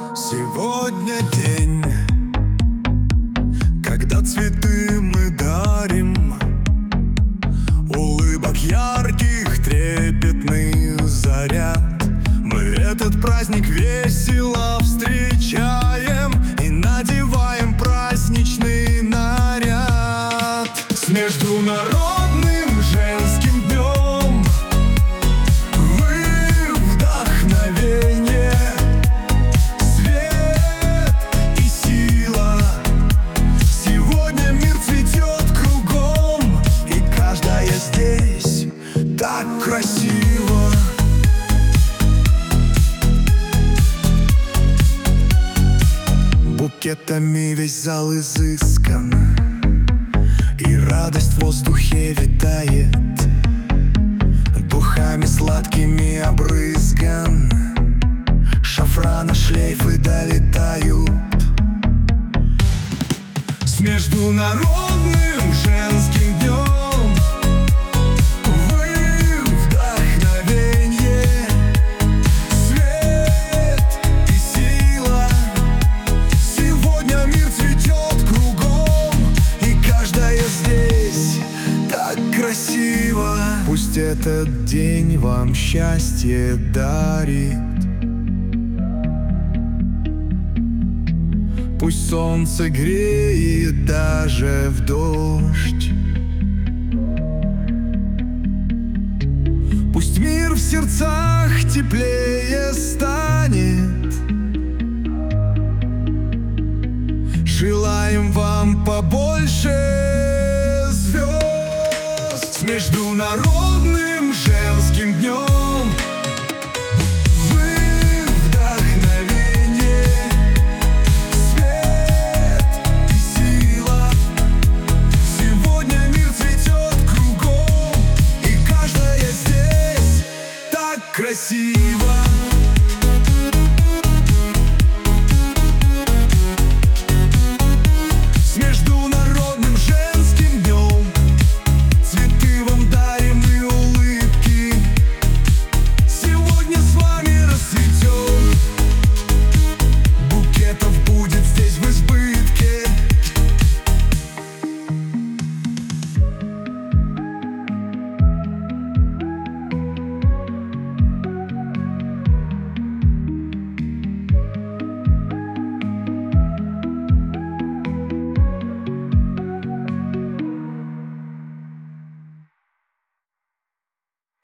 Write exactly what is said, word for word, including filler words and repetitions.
Сегодня день, когда цветы мы дарим, улыбок ярких трепетный заряд. Мы этот праздник весело встречаем и надеваем праздничный наряд. С международным женским днем вы вдохновение, свет и сила. Сегодня мир цветет кругом, и каждая здесь так красиво. Букетами весь зал изыскан, и радость в воздухе витает, духами сладкими обрызган. Шафрана шлейфы долетают. С международным женским днем вы вдохновение, свет и сила. Сегодня мир цветет кругом, и каждая здесь так красиво. Пусть этот день вам счастье дарит, пусть солнце греет даже в дождь, пусть мир в сердцах теплее станет. Желаем вам побольше звезд. С международным женским днем вы вдохновение, свет и сила. Сегодня мир цветет кругом, и каждая здесь так красиво.